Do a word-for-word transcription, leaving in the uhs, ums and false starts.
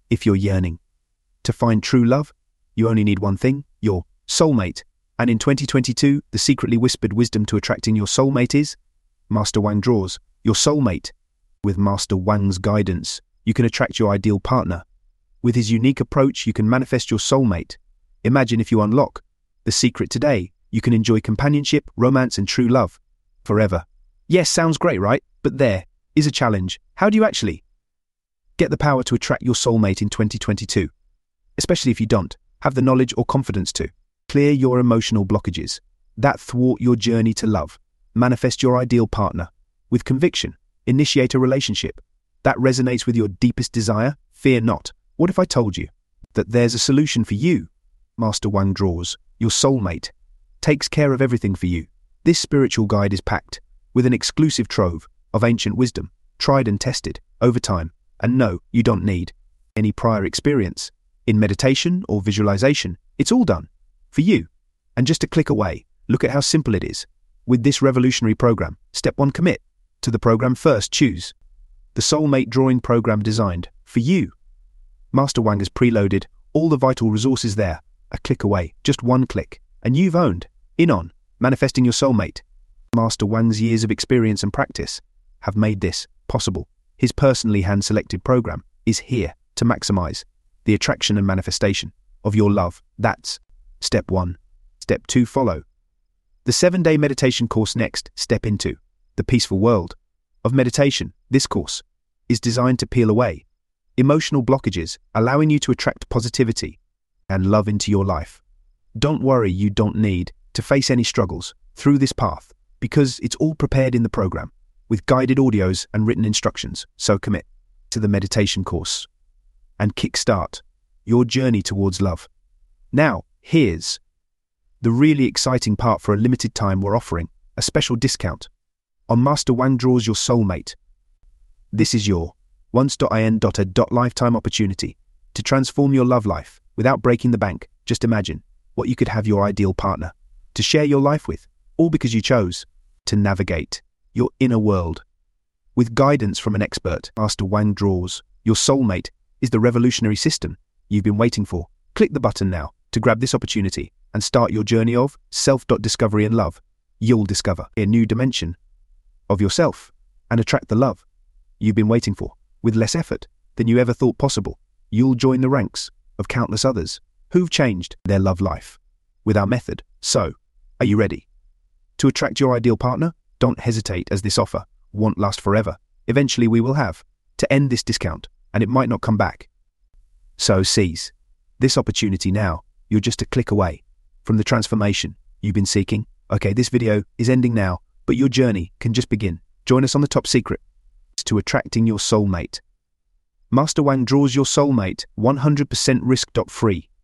if you're yearning to find true love, you only need one thing: your soulmate. And in twenty twenty-two, the secretly whispered wisdom to attracting your soulmate is Master Wang draws your soulmate. With Master Wang's guidance, you can attract your ideal partner. With his unique approach, you can manifest your soulmate. Imagine if you unlock the secret today, you can enjoy companionship, romance, and true love forever. Yes, sounds great, right? But there is a challenge. How do you actually get the power to attract your soulmate in twenty twenty-two? Especially if you don't have the knowledge or confidence to clear your emotional blockages that thwart your journey to love. Manifest your ideal partner with conviction. Initiate a relationship that resonates with your deepest desire. Fear not. What if I told you that there's a solution for you? Master Wang draws your soulmate, takes care of everything for you. This spiritual guide is packed with an exclusive trove of ancient wisdom, tried and tested over time. And no, you don't need any prior experience in meditation or visualization. It's all done for you, and just a click away. Look at how simple it is. With this revolutionary program, step one, commit to the program. First, choose the soulmate drawing program designed for you. Master Wang has preloaded all the vital resources there. A click away, just one click, and you've owned in on manifesting your soulmate. Master Wang's years of experience and practice have made this possible. His personally hand-selected program is here to maximize the attraction and manifestation of your love. That's step one. Step two, follow the seven-day meditation course next. Step into the peaceful world of meditation. This course is designed to peel away emotional blockages, allowing you to attract positivity and love into your life. Don't worry, you don't need to face any struggles through this path, because it's all prepared in the program with guided audios and written instructions. So commit to the meditation course and kickstart your journey towards love. Now, here's the really exciting part. For a limited time, we're offering a special discount on Master Wang Draws Your Soulmate. This is your once.in a lifetime opportunity to transform your love life without breaking the bank. Just imagine what you could have your ideal partner to share your life with, all because you chose to navigate your inner world with guidance from an expert. Master Wang Draws Your Soulmate is the revolutionary system you've been waiting for. Click the button now to grab this opportunity and start your journey of self-discovery and love. You'll discover a new dimension of yourself and attract the love you've been waiting for with less effort than you ever thought possible. You'll join the ranks of countless others who've changed their love life with our method. So, are you ready to attract your ideal partner? Don't hesitate, as this offer won't last forever. Eventually we will have to end this discount, and it might not come back. So seize this opportunity now. You're just a click away from the transformation you've been seeking. Okay, this video is ending now, but your journey can just begin. Join us on the top secret to attracting your soulmate. Master Wang Draws Your Soulmate, one hundred percent risk-free.